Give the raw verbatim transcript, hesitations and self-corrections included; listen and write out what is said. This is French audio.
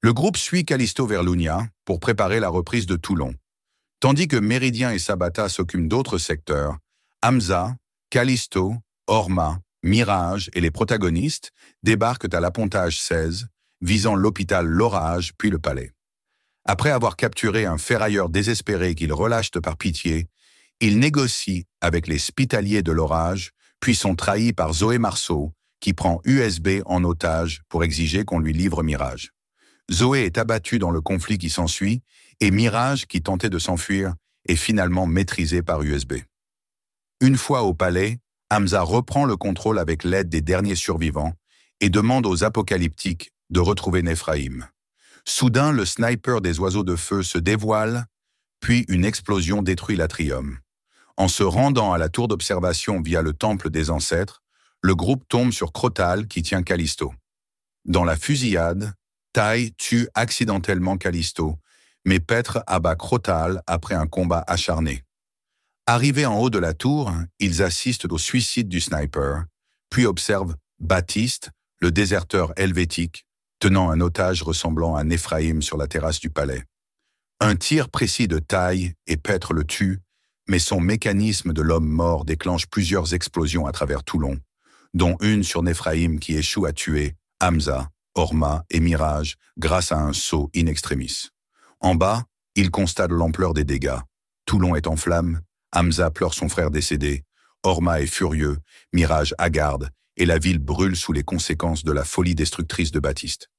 Le groupe suit Callisto vers Lounia pour préparer la reprise de Toulon. Tandis que Méridien et Sabata s'occupent d'autres secteurs, Hamza, Callisto, Orma, Mirage et les protagonistes débarquent à l'appontage seize, visant l'hôpital L'Orage puis le palais. Après avoir capturé un ferrailleur désespéré qu'ils relâchent par pitié, ils négocient avec les Spitaliers de l'Orage, puis sont trahis par Zoé Marceau, qui prend U S B en otage pour exiger qu'on lui livre Mirage. Zoé est abattue dans le conflit qui s'ensuit, et Mirage, qui tentait de s'enfuir, est finalement maîtrisé par U S B. Une fois au palais, Hamza reprend le contrôle avec l'aide des derniers survivants et demande aux apocalyptiques de retrouver Néphraïm. Soudain, le sniper des oiseaux de feu se dévoile, puis une explosion détruit l'atrium. En se rendant à la tour d'observation via le temple des ancêtres, le groupe tombe sur Crotal qui tient Callisto. Dans la fusillade, Tai tue accidentellement Callisto, mais Pètre abat Crotal après un combat acharné. Arrivés en haut de la tour, ils assistent au suicide du sniper, puis observent Baptiste, le déserteur helvétique, tenant un otage ressemblant à Néphraïm sur la terrasse du palais. Un tir précis de taille et Pètre le tue, mais son mécanisme de l'homme mort déclenche plusieurs explosions à travers Toulon, dont une sur Néphraïm qui échoue à tuer Hamza, Orma et Mirage grâce à un saut in extremis. En bas, ils constatent l'ampleur des dégâts. Toulon est en flammes, Hamza pleure son frère décédé, Orma est furieux, Mirage hagarde, et la ville brûle sous les conséquences de la folie destructrice de Baptiste.